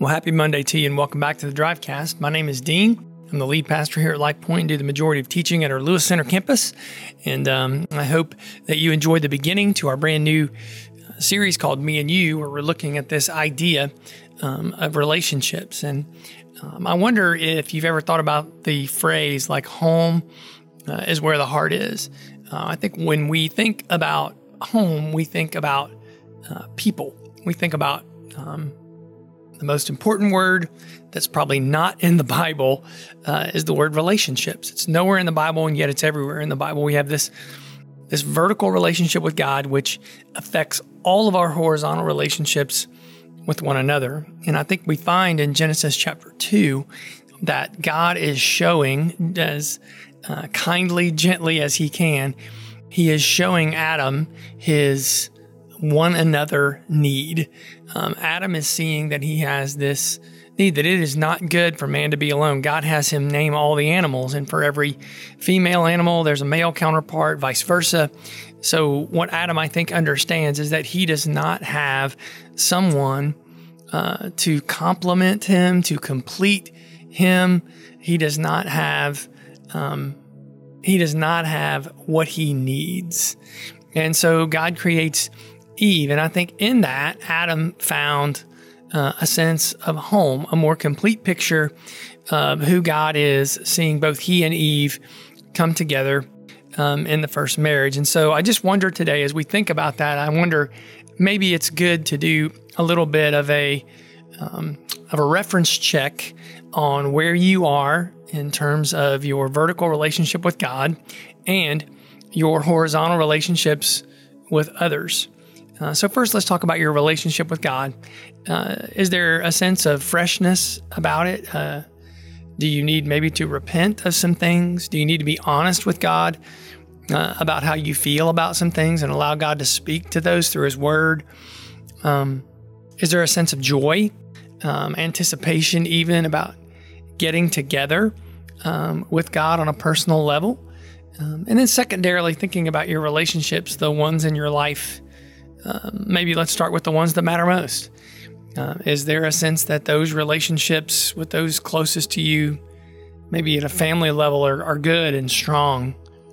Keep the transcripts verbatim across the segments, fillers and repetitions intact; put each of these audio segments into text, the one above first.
Well, happy Monday to you and welcome back to the Drivecast. My name is Dean. I'm the lead pastor here at Life Point and do the majority of teaching at our Lewis Center campus. And um, I hope that you enjoyed the beginning to our brand new series called Me and You, where we're looking at this idea um, of relationships. And um, I wonder if you've ever thought about the phrase like home uh, is where the heart is. Uh, I think when we think about home, we think about uh, people. We think about um, the most important word that's probably not in the Bible uh, is the word relationships. It's nowhere in the Bible, and yet it's everywhere in the Bible. We have this this vertical relationship with God, which affects all of our horizontal relationships with one another. And I think we find in Genesis chapter two that God is showing, as uh, kindly, gently as he can, he is showing Adam his one another need. Um, Adam is seeing that he has this need, that it is not good for man to be alone. God has him name all the animals, and for every female animal, there's a male counterpart, vice versa. So what Adam, I think, understands is that he does not have someone uh, to complement him, to complete him. He does not have, um, he does not have what he needs. And so God creates Eve. And I think in that, Adam found uh, a sense of home, a more complete picture of who God is, seeing both he and Eve come together um, in the first marriage. And so I just wonder today, as we think about that, I wonder maybe it's good to do a little bit of a um, of a reference check on where you are in terms of your vertical relationship with God and your horizontal relationships with others. Uh, so first, let's talk about your relationship with God. Uh, is there a sense of freshness about it? Uh, do you need maybe to repent of some things? Do you need to be honest with God uh, about how you feel about some things and allow God to speak to those through his word? Um, is there a sense of joy, um, anticipation even about getting together um, with God on a personal level? Um, and then secondarily, thinking about your relationships, the ones in your life. Um, maybe let's start with the ones that matter most. Uh, is there a sense that those relationships with those closest to you, maybe at a family level, are, are good and strong?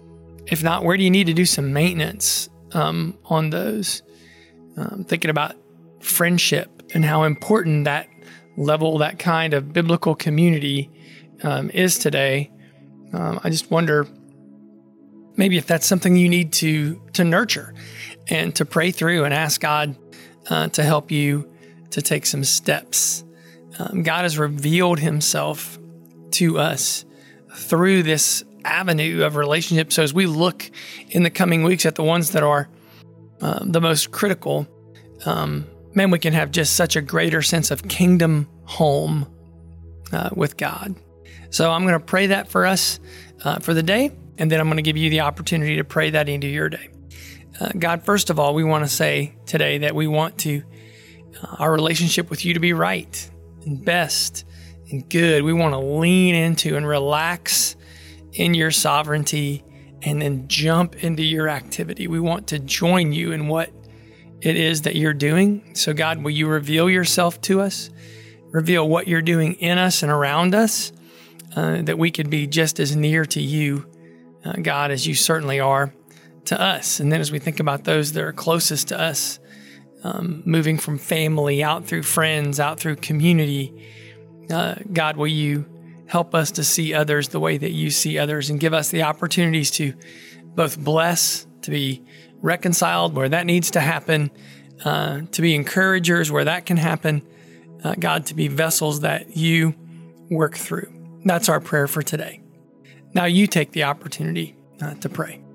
If not, where do you need to do some maintenance um, on those? Um, thinking about friendship and how important that level, that kind of biblical community um, is today. Um, I just wonder maybe if that's something you need to to nurture and to pray through and ask God uh, to help you to take some steps. Um, God has revealed himself to us through this avenue of relationships. So as we look in the coming weeks at the ones that are uh, the most critical, um, man, we can have just such a greater sense of kingdom home uh, with God. So I'm going to pray that for us uh, for the day, and then I'm going to give you the opportunity to pray that into your day. Uh, God, first of all, we want to say today that we want to uh, our relationship with you to be right and best and good. We want to lean into and relax in your sovereignty and then jump into your activity. We want to join you in what it is that you're doing. So God, will you reveal yourself to us? Reveal what you're doing in us and around us, uh, that we could be just as near to you, uh, God, as you certainly are to us. And then as we think about those that are closest to us, um, moving from family out through friends, out through community, uh, God, will you help us to see others the way that you see others and give us the opportunities to both bless, to be reconciled where that needs to happen, uh, to be encouragers where that can happen, uh, God, to be vessels that you work through. That's our prayer for today. Now you take the opportunity uh, to pray.